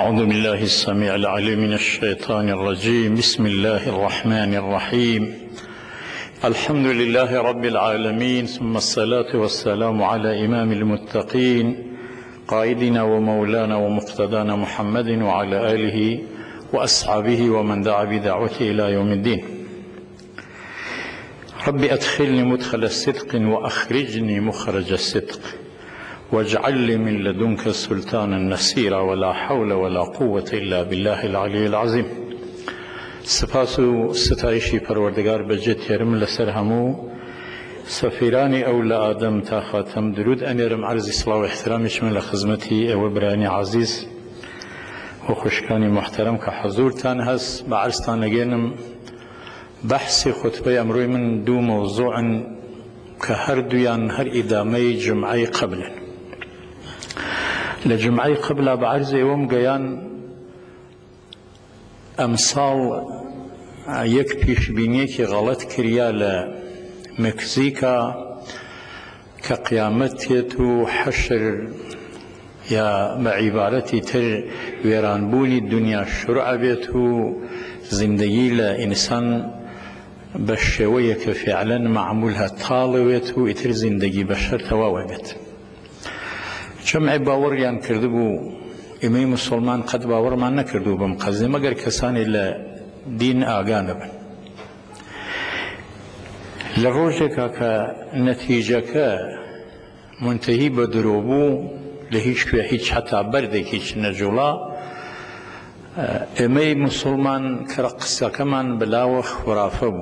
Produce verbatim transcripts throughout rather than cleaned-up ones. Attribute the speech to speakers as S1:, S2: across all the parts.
S1: أعوذ بالله السميع العليم من الشيطان الرجيم. بسم الله الرحمن الرحيم. الحمد لله رب العالمين، ثم الصلاة والسلام على إمام المتقين قائدنا ومولانا ومقتدانا محمد وعلى آله وأصحابه ومن دعا بدعوته إلى يوم الدين. رب أدخلني مدخل الصدق وأخرجني مخرج الصدق واجعل لي من لدنك سلطانا نصيرا ولا حول ولا قوة إلا بالله العلي العظيم. سپاس و ستایشی پروردگار بجت یرم لسر همو سفیرانی اول آدم تا خاتم درود انیرم عرض صلاة و احترامش من لخدمتی او برانی عزیز و خوشکانی محترم که حضورتان هست. با عرضتان نگینم بحث خطبه امروی من دو موضوع که هر دویان هر ادامه جمعه قبل لجمعه قبل بعرض يوم قيان أمثال يك پیش بینی که غلط کریا لمكسيكا كقيامتيت حشر يا بعبارتي تر ويرانبوني الدنيا شرع بيته زندگي لإنسان بشوية فعلا معمولها طالويته اتر زندگي بشر تواوبت. جمع باوریان کرده بو امی مسلمان قد باور ما نکردو بم قضیه مگر کسانی لدین آگانه بن لروجه که نتیجه که منتهی بدروبو لهیچ که هیچ حتی برده هیچ نجولا امی مسلمان کرقصه کمان بلاو خرافه بو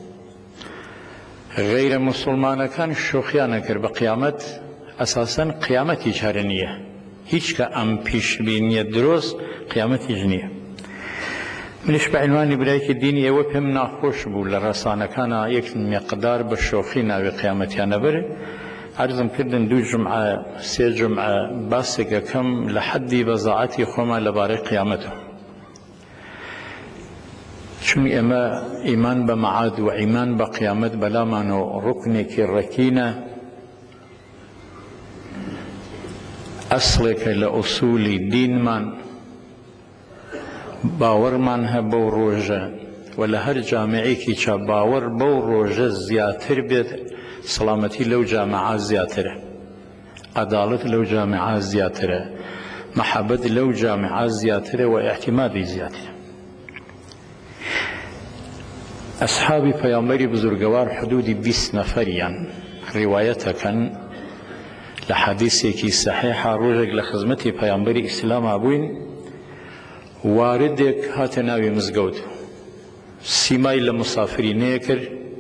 S1: غیر مسلمان کان شوخیانه کر بقیامت اساساً قیامتی چارنیه هیچ که ام پیش بینی درست قیامتی جنیه. منش بعنوان برای که دینی او پم ناخوش بود لرسانه کانا یک مقدار بشوخی ناوی قیامتی نبره. عرضم کردن دو جمعه سه جمعه باسی که کم لحدی بزاعتی خوما لباره قیامته، چون اما ایمان بمعاد و ایمان بقیامت بلا مانو رکنی که رکینه أصلك لأصول الدين من باور من هبو روجة ولا هر جامعي كي باور بو روجة زياتر بيت سلامتي لو جامعة زياتر عدالة لو جامعة زياتر محبة لو جامعة زياتر واعتماد زياتر. أصحابي پیامبری بزرگوار حدود بیست نفریان روایت کن لحديثي كي صحيحة روجك لخدمتي پیامبر اسلام ابوين واردك هاتناوي مزگود سيماي لمسافرين كر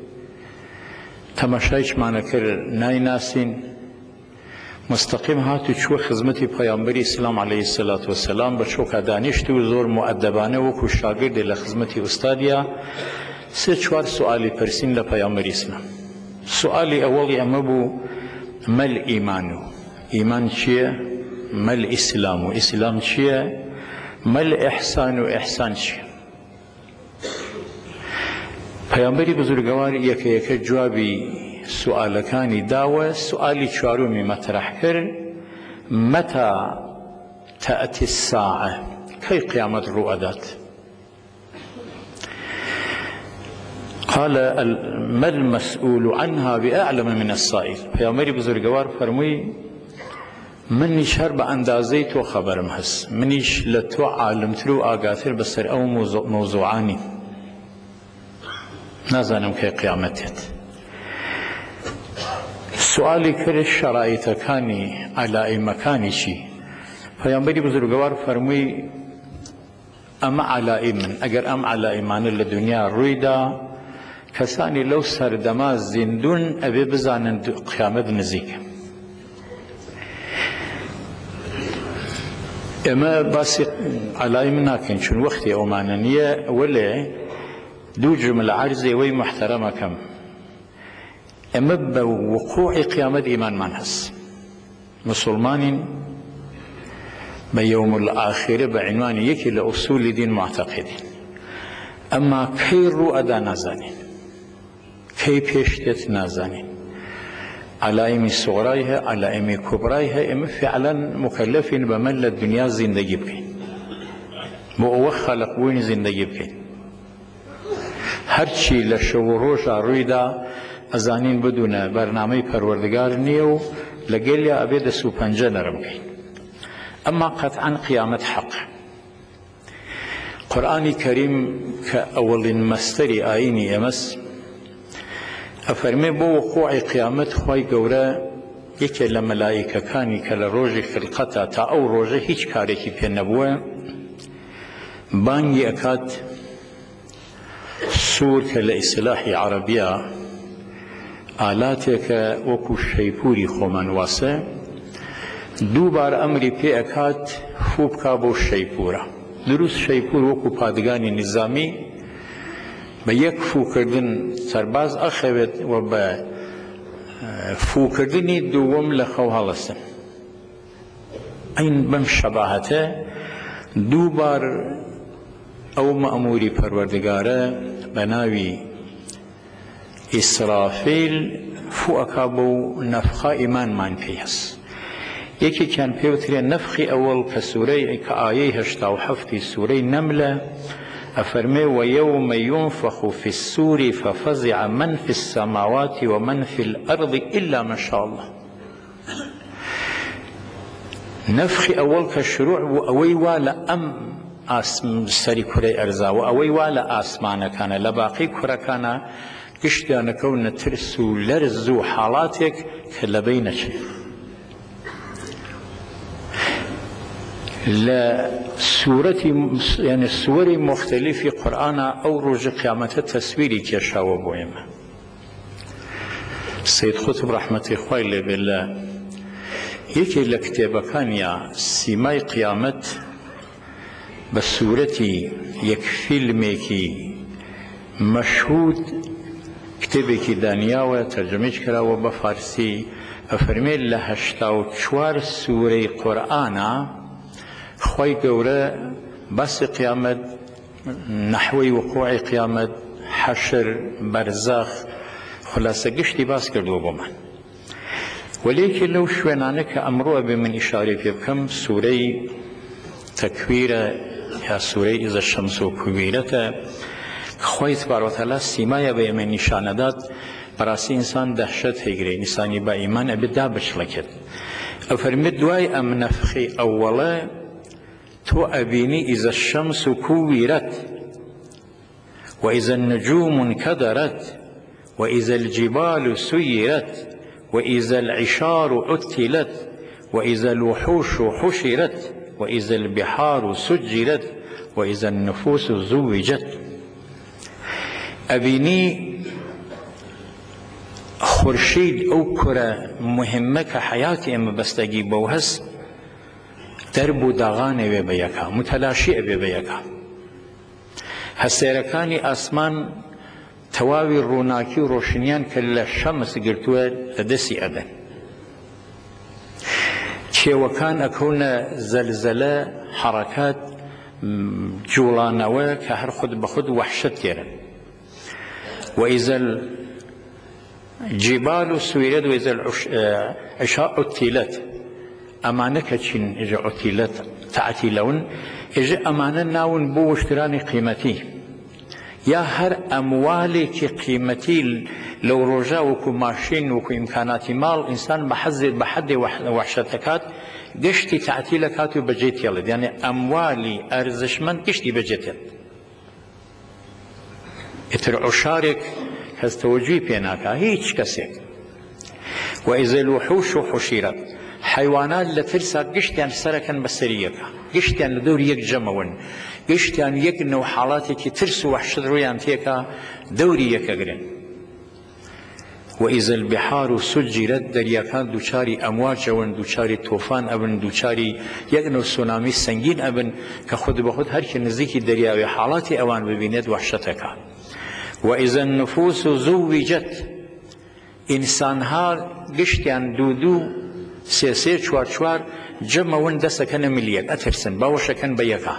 S1: تماشايش معنا كر ناي ناسين مستقيم هاتو شو خدمتي پیامبر اسلام عليه الصلاة والسلام بشوكا دانشتو زور مؤدبانه وكو شاگرد لخدمتي استاديا سه چوار سؤالي پرسين لپیامبر اسلام. سؤالي اولي امبو ما الإيمان؟ إيمان شيء؟ ما الإسلام؟ إسلام شيء؟ ما الإحسان؟ إحسان شيء؟ پیامبری بزرگوار یک یک جوابی سؤال کانی داوه. سؤالی چهارمی مطرح کرد: متى تأتي الساعة؟ کی قیامت رو ادات؟ قال ما المسؤول عنها بأعلم من السائل. پیامبری بزرگوار فرموی منیش هر به اندازه تو خبرم هست، منیش لتو عالم ترو آگاتر بسر او موضوع موضوعانی نزانم که قیامتت. سؤالی کر شرایط کانی علائی مکانی چی؟ پیامبری بزرگوار فرموی ام علائی من اگر ام علائی من لدنیا رویدا کسانی لو سردما زندون ابی بزانن قیامت نزیک. اما باسی علای من ناکن چون وقتی اوماننیه ولی دو جمله عرضی وی محترمه کم. اما بوقوع قیامت ایمان من هست. مسلمانین به یوم الاخره به عنوان یکی لأصول دین معتقدین، اما کی رو ادا نزانین، کی پیشتت نازانین. علائم صغرایه علائم کبرایه اما فعلا مکلفین به مل دنیا زندگی بکن. بۆ ئەوە خەلق بووین زیندەگی بکەین. هەرچی لە شەو و ڕۆژە ڕوویدا ئەزانین بدونە بەرنامەی پەروەردگار نییە و لەگەڵیا ئەبێ دەست و پەنجە نەرم بکەین. ئەمما قەتعەن قیامەت حەقە. قورئانی کەریم کە ئەوەڵین مەستەری ئاینی ئێمەس ئەفەرمێ بۆ وقوعی قیامەت خوای گەورە یەکێ لە مەلایکەکانی کە لە ڕۆژی خلقەتە تا ئەو ڕۆژە هیچ کارێکی پێ نەبووە بانگی ئەکات سوور کە لە ئیسلاحی عەرەبیە ئالاتێکە وەکو شەیپوری خۆمان واسە دووبار ئەمری پێ ئەکات فوو بکا بۆ شەیپورە. دروست شەیپور وەکو پادگانی نظامی بە یەک فووکردن سەرباز ئەخەوێت و بە فووکردنی دووەم لە خەو هەڵەستن. ئەین بەم شەباهەتە دووبار ئەو مەئموری پەروەردگارە بە ناوی ئیسرافیل فوو ئەکا بۆ نەفخە ئیمانمان پێی هەست. یەکێکیان پێوترێ نەفخی ئەوەڵ کە سوورەی کە ئایەی هەشتا و حەفتی سوورەی نەملە ئەفەرمێ وەیەومە یونفەخ فی السوور فەفەزع من فی السەماوات ومن فی الأرض إلا ما شاء الله. نەفخی ئەوەڵ کە شروع بوو ئەوەی وا لە ئەم سەری کوڕەی ئەرزا و ئەوەی وا لە ئاسمانەکانە لە باقی کوڕەکانە گشتیانەکەونە ترس و لەرز و حاڵاتێک کە لەبەی نەچێت. لە سوورەتی یعنی سووەری مختلفی قورئانە ئەو ڕۆژی قیامەتە تەسویری کێشاوە بۆ ئێمە. سەید قوتب ڕەحمەتی خوای لێبێ لە یەکێ لە کتێبەکانیا سیمای قیامەت بە سوورەتی یەک فیلمێکی مەشهود کتێبێکی دانیاوە تەرجەمەیش کراوە بە فارسی ئەفەرمێت لە هەشتا و چوار سوورەی قورئانە خوای گەورە باسی قیامەت نەحوەی وقوعی قیامەت حەشر بەرزەخ خولاسە گشتی باس کردووە بۆمان. وەلێکی لەو شوێنانە کە ئەمڕۆ ئەبێ من ئیشارەی پێ بکەم سوورەی تەکویرە یا سوورەی ئیزە شەمس و کویرەتە کە خوای تبارەک و تەعالا سیمایە بە ئێمە نیشانەدات بەڕاستی ئینسان دەهشەت هەیگرێ ئینسانی با ئیمان ئەبێ دابشڵەکێت. ئەفەرمێت دوای ئەم نەفخی ئەووەڵە تۆ ئەبینی ئیزە الشەمس کویرەت وإذا النجوم انكدرت وإذا الجبال سيرت وإذا العشار عطلت وإذا الوحوش حشرت وإذا البحار سجرت وإذا النفوس زوجت. أبيني خورشید ئەو کوڕە مهمە کە حیاتی ئێمە بەستەگی بەو هەست دەرب و داغان ئەوێ بە یەکا متەلاشی ئەبێ بە یەکا. هەسێرەکانی ئاسمان تەواوی ڕووناکی و ڕۆشنیان کە لە شەمس گرتووە لە دەستی ئەدەن. کێوەکان ئەکەونە زەلزەلە حەڕەکات جوڵانەوە کە هەر خود بە خود وەحشەت تێرن. وإذا الجبال سويرت وإذا العشاء عطلت ئەمانە کە چین ئێجا عطلت تعتیلەون ئێجا ئەمانە ناون بۆ وشترانی قیمەتی یا هەر ئەموالێکی قیمەتی لەو ڕۆژە وەکو ماشین وەکو ئیمکاناتی ماڵ ئینسان بە حەزێت بە حەدێ وەحشەت دەکات گشتی تعتیل دەکات و بەجێ تێڵێت. یعنی ئەموالی ئەرزشمەند گشتی بەجێ تێت. ئیتر عشارێک کەس تەوەجوی پێ ناکا هیچ کەسێک. وإذا الوحوش حشرت حیوانات لە ترسا گشتیان سەرەکەن بە سەری یەکە گشتیان لە دەوری یەک جەمەون گشتیان یەک نەو حاڵاتێکی ترس و وەحشت ڕوویان تێکا دەوری یەکەگرن. وإذا البحار سجرت دەریاکان دووچاری ئەمواجەون دووچاری تۆفان ئەبن دووچاری یەک نەو سونامی سەنگین ئەبن کە خود بە خود هەرکی نزیکی دەریاوی حاڵاتی ئەوان ببینێت وەحشەتەکە. وإذا النفوس زوجت ئینسانها گشتیان دوو دوو سێ سێ چوار چوار جەمەون دەستەکەنە ملیەک ئەترسن باوەشەکەن بە یەکە.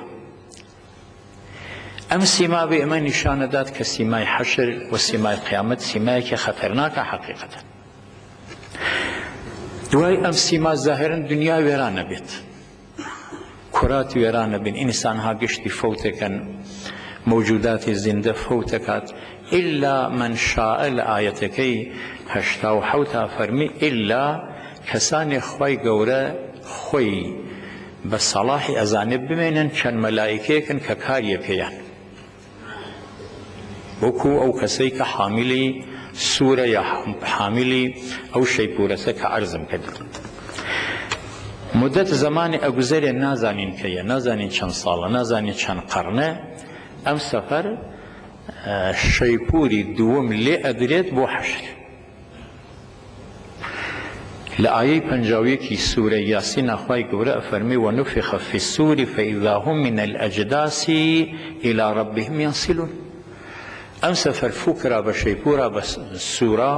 S1: ئەم سیما بە ئێمە نیشانەدات کە سیمای حەشر و سیمای قیامەت سیمایەکی خەتەرناکە حەقیقەتەن. دوای ئەم سیما زاهرن دنیا وێرانە بێت كرات وێرانە بن ئینسانها گشتی فەوتەکەن موجوداتی زیندە فەوتەکات إلا من شاء لە ئایەتەکەی هەشتا و حەوتا فەرمی إلا کەسانی خوای گەورە خۆی بە سەڵاحی ئەزانێ بمێنن چەند مەلایکەیەکن کە کاریە پێیان وەکو ئەو کەسەی کە حاملی سوورە یا حاملی ئەو شەیپورەتە کە عەرزم کرد مدت زمانی ئەگوزەرێ نازانین کەیە نازانین چەند ساڵە نازانین چەند قەرنە ئەم سەفەر شەیپوری دووەم لێ ئەدرێت بۆ حەشر لە ئایەی پەنجاویەکی سوورە یاسین خوای گەورە ئەفەرمی وەنوفخ فی الصور فإذا هم من الأجداث إلى ربهم ينسلون ئەم سەفەر فوکرا بە شەیپورا بە سوورا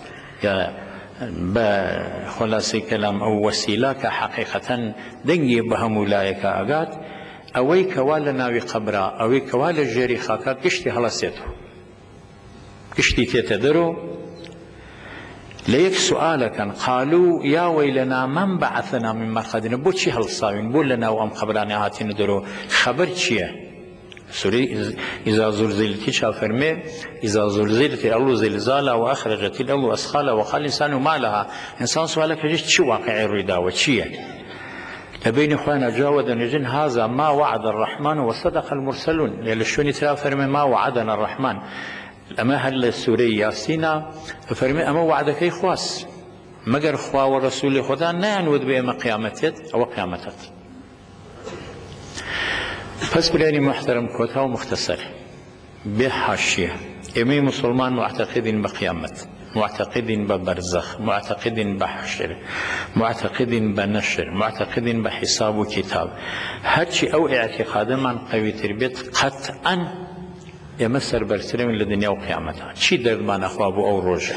S1: بە خلاصەی کەلام ئەو وەسیلا کە حەقیقەتەن دەنگی بە هەموو لایەکە ئەگات ئەوەی کەوا لە ناوی قەبرا ئەوەی کەوا لە ژێری خاکە گشتی هەڵەسێتەوە گشتی تێتە دەرۆ لە یەک سوئالەکەن قالوا یا وەیلەنا من بەعەثەنا من مەرقەدنا بۆچی هەڵساوین بۆ لە ناو ئەم قەبرانە هاتینە دەرۆ خەبەر چییە سورة إذا زلزلت شافرمي إذا زلزلت الأرض زلزالها وأخرجت الأرض أثقالها وقال الإنسان ما لها إنسان سؤالك جيت شو واقع الرداء وشيء لبين إخوانا جاودا نجن هذا ما وعد الرحمن وصدق المرسلون للشوني ترى فرمي ما وعدنا الرحمن أما هل السورة ياسينا فرمي أما وعدك أي خواص مگر خوا ورسول خدا نعنود بأما قيامتت أو قيامتت پس برانی محترم کوتا و مختصر به حاشیه امی مسلمان معتقدین بقیامت معتقدین ببرزخ معتقدین بحشر معتقدین بنشر معتقدین بحساب و کتاب هرچی او اعتقاد من قوی تربیت قطعا یمسر برسرم لدنیا و قیامتها چی درد من اخواب او روژه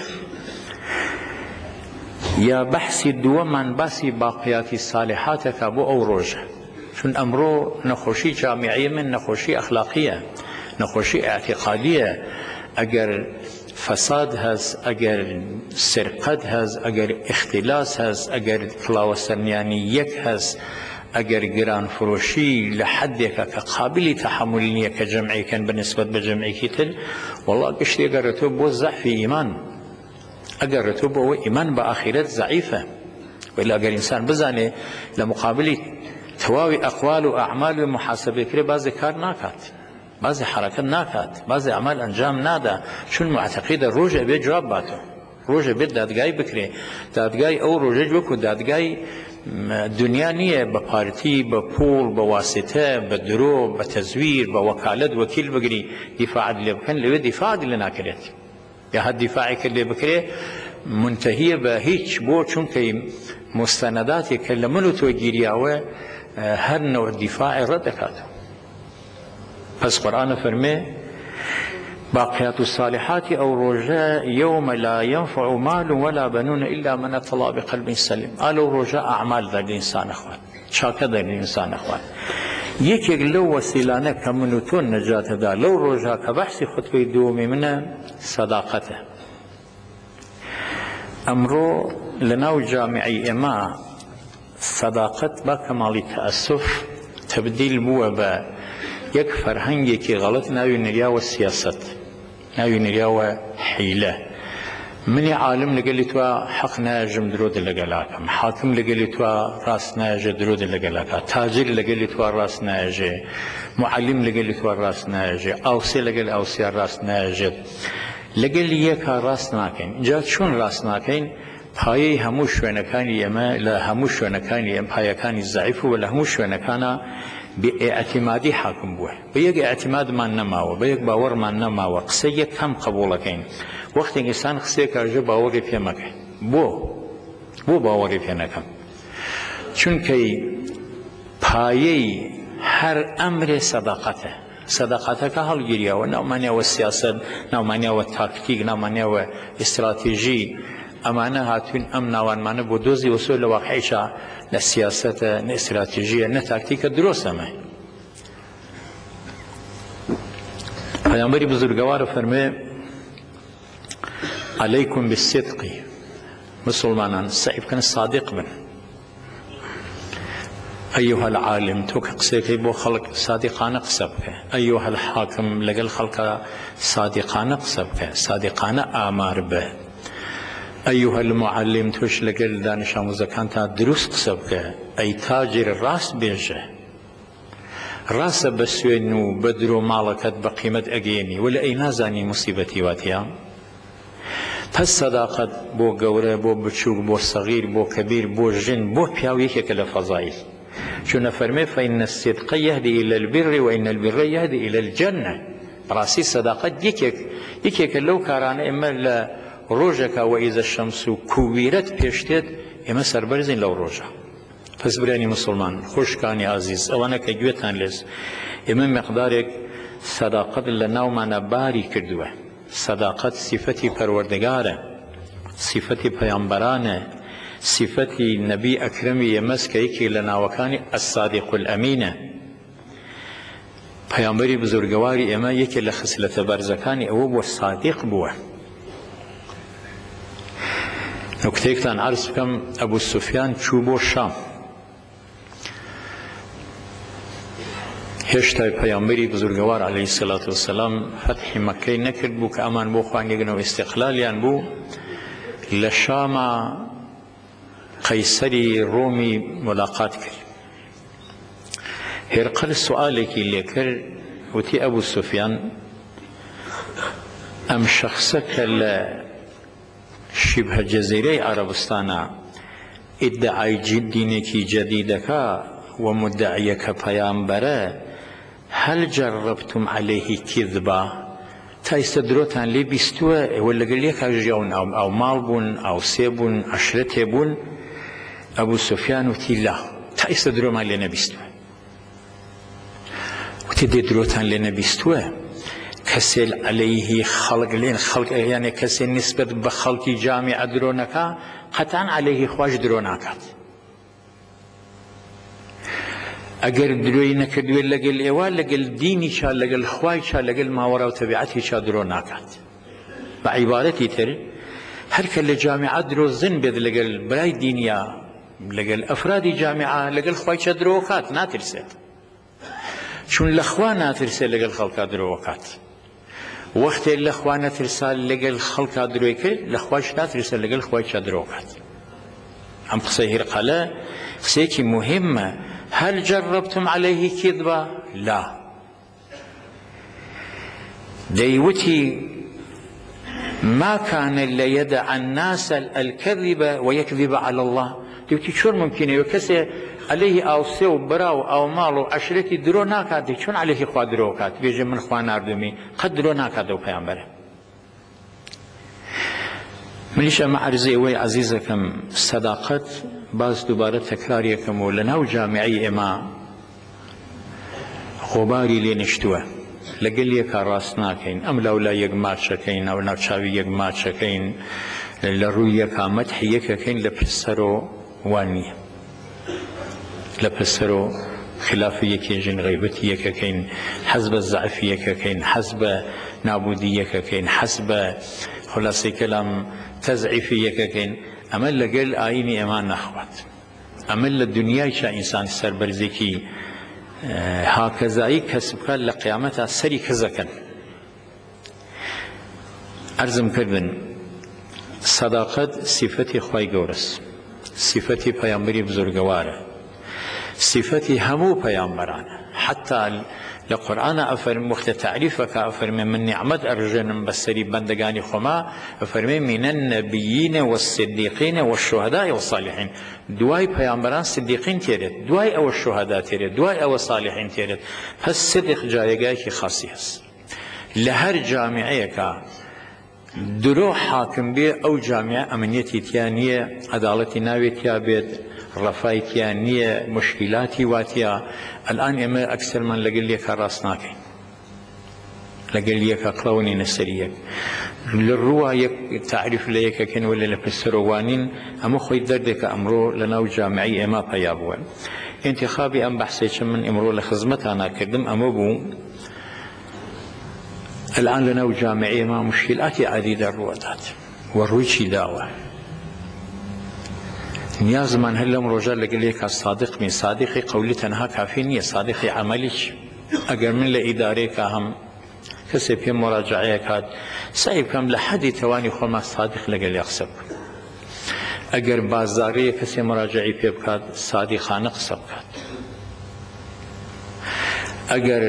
S1: یا بحثی دو من بسی باقیاتی صالحاتك بو او روژه چون امرو نخوشی جامعی من نخوشی اخلاقیه نخوشی اعتقادیه اگر فساد هست اگر سرقت هست اگر اختلاس هست اگر کلاوسرنیانیت هست اگر گران فروشی لحدك كقابل تحمل نیه كجمعی کن بالنسبة بجمعی کتل والله قشتی اگر رتوب بو ضعف ایمان اگر رتوب بو ایمان با آخرت ضعیفه وإلا اگر انسان بزانه لمقابل تواوی اقوال و اعمال و محاسبه کری بعضی کار ناکات بعضی حرکت ناکات بعضی اعمال انجام ناده چون معتقد روژه به جواب باتو روژه به دادگاهی بکری دادگاهی او روژه جو کو دادگاهی دنیا نیه با پارتی با پول با واسطه با درو با تزویر با وکالت وکیل بگری دفاع عدلی بکن لوی دفاع عدلی ناکرد یا حد دفاعی کلی بکری منتهی به هیچ بو چون که مستنداتی که لمنو تو گیریاوه هر نوع دفاع رد کاتو پس قرآن فرمه باقیات الصالحات او روجاء يوم لا ينفع مال ولا بنون الا من اتى الله بقلب سليم قالوا روجاء اعمال ذا الانسان اخوان شاكه ذا الانسان اخوان يكيك لو وسيلانه كمنوتون نجاة دا لو روجاء كبحث خطبه دومي منه صداقته امرو لناو جامعي اما صداقت با کمالی تأسف تبدیل بوه با یک فرهنگی که غلط ناوی نریا و سیاست ناوی نریا و حیله منی عالم لگلی تو حق ناجم درود لگلاکم حاکم لگلی تو راس ناجه درود لگلاکم تاجر لگلی تو راس ناجه معلم لگلی تو راس ناجه اوسی لگل اوسی راس ناجه لگلی یکا راس ناکن جا چون راس ناکن پایه همو شوێنەکانی ئێمە لە هەموو شوێنەکانی ئەم پایەکانی زعیف و لە هەموو شوێنەکانە بئاعتمادی حاکم بووە بە یەک ئاعتمادمان نەماوە بە یەک باوەڕمان نەماوە قسە یەک کەم قبوڵەکەین وەختێک ئینسان قسەیەک ئەژێ باوەڕی پێ مەکەین بۆ بۆ باوەڕی پێ نەکەم چونکەی پایەی هەر ئەمرێ سەداقەتە سەداقەتەکە هەڵگیریەوە ناومانیاوە سیاسەت ناومانیاوە تاکتیک ناومانیاوە ئیستراتیژی ئەمانە هاتوین ئەم ناوانمانە بۆ دۆزی وەسۆ لە واقعیشە لە سیاسەتە نە ئیستراتیژیە نە تاکتیکە دروستەمە پەیامبەری بزرگەوارە فەرمێ عەلەیکم بالصدق مسلمانان سعی بکەن صادق بن أيها العالم توك قسيكي بو خلق صادقان قسبك، أيها الحاكم لقل خلق صادقان قسبك صادقان آمار به، أيها المعلم توش لقل دانش آموزكان تا دروس قسبك، أي تاجر راس بيجه راس بسوينو بدرو مالكت بقيمة أجيني ولا أي نازاني مصيبتي واتيا. پس صداقت بو گوره بو بچوک بو صغير بو كبير بو جن بو بياويك كلا فضائل شو فرمي فإن الصدق يهدي إلى البر وإن البر يهدي إلى الجنة. راسي صداقت يكيك يكيك لو كاران إما روجك وإذا الشمس كويرت بيشتد إما سربرزين لو روجا. پس براني مسلمان خوشكاني عزيز أوانا كجوتان لز إما مقدارك صداقت لناو معنا باري كردوه. صداقت صفتي پروردگاره، صفتي پیامبرانه، صفتي نبي اکرمی یمسکه یکی لناوکانی الصادق الامینه. پیامبری بزرگواری اما یکی لخصلت برزکانی او بو صادق بوه. نکتهکتان عرض بکم ابو سفیان چوبو شام هشتای پیامبری بزرگوار علیه الصلاة والسلام فتح مکه نکرد بو که امان بو خوانگن و استقلالیان بو لشام قیصری رومی ملاقات کرد. هرقل سؤالی که لیکر وتی ابو سفیان ام شخصك شبه جزيرة عربستان ادعای دینکی جدیدك ومدعيك پیامبره هل جربتم عليه كذبا تايستدروتان لي بيستوى ولا قال لك جاون او او مالبون او سيبون عشرتبون ابو سفيان وتلا تايستدرو ما لنا بيستوى وتدروتان لنا بيستوى كسل عليه خلق لين خلق يعني كسل نسبة بخلق جامع درونك قطعا عليه خواج دروناكات اگر دروی نکردوی لگل ایوال لگل دینی چا لگل خواهی چا لگل ماورا و طبیعتی چا درو ناکات. با عبارتی تر هر کل جامعه درو زن بید لگل برای دینیا لگل افرادی جامعه لگل خواهی چا درو وکات ناترسید چون لخوا ناترسید لگل خلقا درو وکات وقت لخوا ناترسید لگل خلقا دروی کرد لخواهش ناترسید لگل خواهی چا درو وکات. هم قصه هرقله قصه که مهمه. هل جربتم عليه كذبا؟ لا. ديوتي ما كان ليدع الناس الكذب ويكذب على الله. ديوتي شو ممكن يكسي عليه او سو براو او مالو عشرتي درو ناكاد شون عليه خوا درو كات بيجي من خوان اردمي قد درو ناكاد و پیامبره. مليش مع عرضي وي عزيزكم صداقت باز دوباره تکرار یکم و لناو جامعی اما غباری لی نشتوه لگل یک راست ناکین ام لولا یک مات شکین او نوچاوی یک مات شکین لروی یک مدح یک کین لپسرو وانی لپسرو خلاف یکی جن غیبتی یک کین حزب الضعف یک کین حزب نابودی یک کین حزب خلاصی کلام تضعیفی یک کین امل لقل آيني امان نخوات امل الدنيا شا انسان سربرزيكي هكذا كسب قال لقيامتها سري كزكن ارزم كردن صداقت صفتي خواي قورس صفتي پیامبری بزرگواره صفتي همو پیامبران حتى لقرآن أفرم وقت تعريفك أفرم من نعمة أرجن بسري بندقاني خما أفرم من النبيين والصديقين والشهداء والصالحين دواي پیامبران صديقين تيرت دواي أو الشهداء تيرت دواي أو الصالحين تيرت فالصدق جايقاكي خاصي هست لهر جامعيك درو حاكم بي أو جامعة أمنيتي تيانية عدالتي ناوي تيابيت رفايتيا نية مشكلاتي واتيا الآن إما أكثر من لقل ليك راسناكين لقل ليك قلوني نسريك للروا تعرف ليك كن ولا لبسروانين أمو خوي دردك أمرو لناو جامعي إما بيابوا انتخابي أم بحثي من أمرو لخزمتنا كردم أمو بو الآن لناو جامعي إما مشكلاتي عديدة الروادات والرويشي داوة نیازمان هەر لەم ڕۆژە لەگەڵ یەکە صادق بین. صادقی قەولی تەنها کافی نییە، صادقی عەمەلیش. ئەگەر من لە ئیدارەیەکە هەم کەسێک پێم مراجعەیە کات، سعی بکەم لە حەدی تەوانی خۆمان صادق لەگەڵ یە قسە بکەم. ئەگەر بازاڕەیە کەسێ مراجعەی پێ بکات، صادقانە قسە بکات. ئەگەر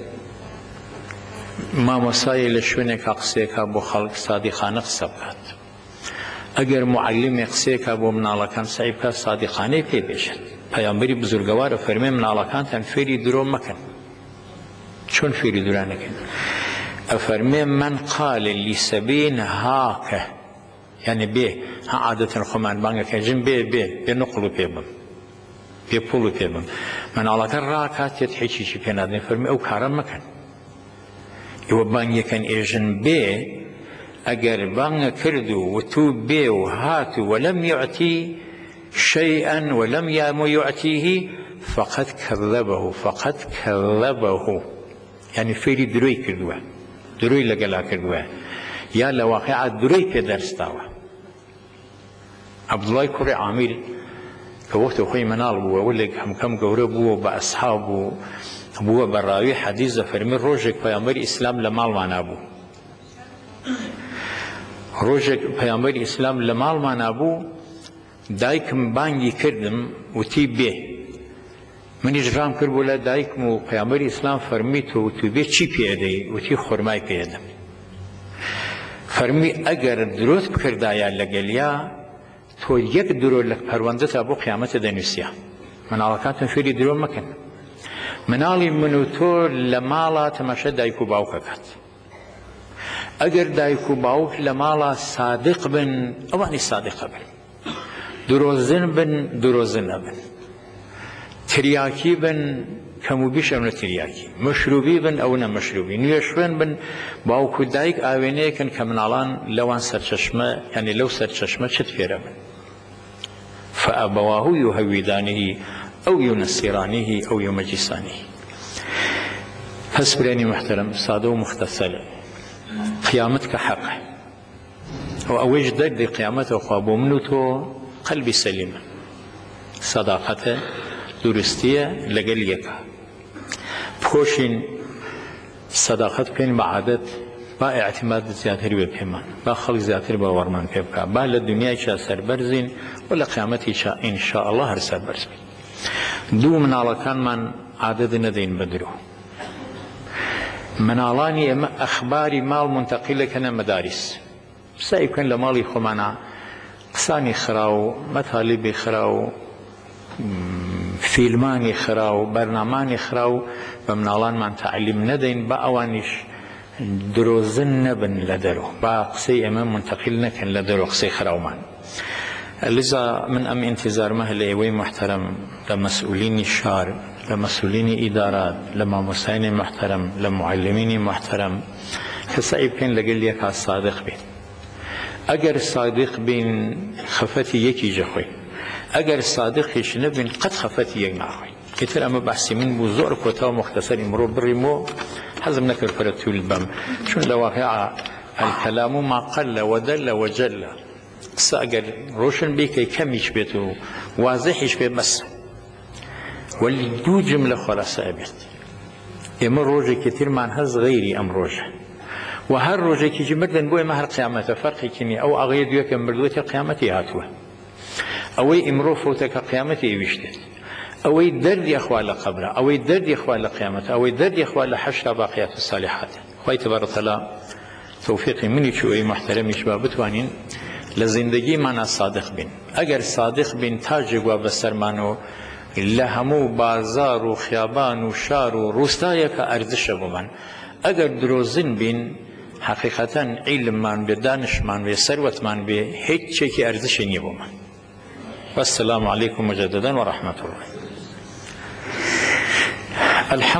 S1: مامۆسایە لە شوێنێکا قسەیەکە بۆ خەڵک، صادقانە قسە بکات. ئەگەر معلمێ قسەیەکە بۆ مناڵەکان، سعی بکات صادقانەی پێ بێژێت. پەیامبەری بزرگەوارە فەرمێ مناڵەکانتان فێری درۆ مەکەن. چۆن فێری درۆ نەکەن؟ ئەفەرمێ من قال لسەبین هاکە، یعنی بێ ها عادەتەن خۆمان بانگەکەژن بێ بێ بێ نقڵ و پێ بم، بێ پوڵ و پێ بم. مناڵەکە ڕاکاتێت هیچیشی پێ نادەنێ، فەرمێ ئەو کارە مەکەن. ئێوە بانگیەکەن ئێژن بێ، ئەگەر بانگە کرد و وتو بێ و هات و وەلەم یعتی شەیئەن وەلەم یامو یعتیه فقد کذبه فقد کذبه، یعنی فێری درۆی کردووە، درۆی لەگەڵا کردووە، یا لە واقعا درۆی پێ دەرستاوە. عەبدوڵای کوڕی عامیر کە وەختە خۆی مەناڵ بووە، وەلێک هەمکەم گەورە بووە بە ئەسحاب و بووە بە ڕاوی حەدیث دەفەرمێ ڕۆژێک پەیامبەری ئیسلام لە ماڵمانە بوو. ڕۆژێک پەیامبەری ئیسلام لە ماڵمانە بوو، دایکم بانگی کردم وتی بێ. منیش ڕام کرد بۆ لە دایکم و پەیامبەری ئیسلام فەرمی تۆ وتو بێ چی پێدەی؟ وتی خورمای پێدەم. فەرمی ئەگەر درۆت بکردایە لەگەڵیا، تۆ یەک درۆ لە پەروەندەتا بۆ قیامەتە دەنووسیە. مناڵەکانتان فێری درۆ مەکەن. مناڵی من و تۆ لە ماڵە تەماشە دایک و باوکەکات. ئەگەر دایک و باوک لە ماڵە صادق بن، ئەوانی صادقە بن. درۆزن بن، درۆزن نەبن. تریاکی بن، کەم و بیش ئەو نە تریاکی. مەشروبی بن، ئەو نە مەشروبی. نوێشوێن بن، باوک و دایک ئاوێنەیەکن کە مناڵان لەوان سەرچەشمە، یعنی لەو سەرچەشمە چت فێرە بن. فەئەبەواهو یوهەویدانیه ئەو یونەسیرانیه ئەو یومەجیسانیه. پس برانی محترم، سادە و مختصرە، قیامەت کە حەقە و ئەوەیش دەردی قیامەتە خوا بۆ من و تۆ قەلبی سەلیمە، سەداقەتە، درستیە لەگەڵ یەکە. بخۆشین سەداقەت بکەین بە عادەت، با ئیعتیماد زیاتر بێ پێمان، با خەڵک زیاتر باوەڕمان پێ بکات، با لە دنیایشا سەربەرزین و لە قیامەتیشا ئینشاءالله هەر سەربەرز بین. دوو مناڵەکانمان عادەت نەدەین بە درۆ. مناڵانی ئێمە ئەخباری ماڵ منتەقیلەکەنە مەداریس. سعی بکەن لە ماڵی خۆمانە قسانی خرا و مەتالیبی خرا و فیلمانی خرا و بەرنامانی خرا و بە مناڵانمان تعلیم نەدەین، بە ئەوانیش درۆزن نەبن لە دەرۆ، با قسەی ئێمە منتەقیل نەکەن لە دەرۆ قسەی خراومان. لذا من ئەم ئینتیزارمە لە ئێوەی محتەرەم، لە مەسئولینی شار، لە مەسئولینی ئیدارات، لە مامۆسایانی محتەرەم، لە معلمینی محتەرەم، کە سعی بکەین لەگەڵ یەکا صادق بین. ئەگەر صادق بین خەفەتی یەکی جەخۆی، ئەگەر صادقیش نەبین قەت خەفەتی یەک ناخۆین. کەتر ئەمە بەحسی من بوو، زۆر کۆتا و مختصر ئیمڕۆ بڕیمەوە، حەزم نەکرد پەرە توول بەم، چون لە واقعا الکەلام ما قەل وەدەل وەجەل. قسە ئەگەر ڕۆشن بیکەی کەمیش بێت و وازحیش بێ بەس، وەلی دوو جملە خۆلاسە ئەبێت. ئێمە ڕۆژێکی ترمان هەز غەیری ئەم ڕۆژە، و هەر ڕۆژێکیشی مردن بۆ ئێمە هەر قیامەتە، فەرقێکی نییە. ئەو ئاغەیە دوێکە مردووەتە قیامەتی هاتووە، ئەوەی ئیمڕۆ فوتەکە قیامەتی ئێویشتێت، ئەوەی دەردی ئەخوا لە قەبرە، ئەوەی دەردی ئەخوا لە قیامەتە، ئەوەی دەردی ئەخوا لە حەشرا باقیات الصالحات. خوای تبارەک وتەعالا تەوفیقی منی و ئەوەی محتەرەمیش با بتوانین لە زیندگیمانە صادق بین. ئەگەر صادق بین تاجێک وا بەسەرمان و لە هەموو بازار و خیابان و شار و ڕوستایەکە ئەرزشە بۆمان. ئەگەر درۆزن بین حقیقەتەن عیلممان بێ، دانشمان بێ، سەروەتمان بێ، هیچ شتێکی ئەرزشی نییە بۆمان. والسلام عليكم مجددا ورحمة الله.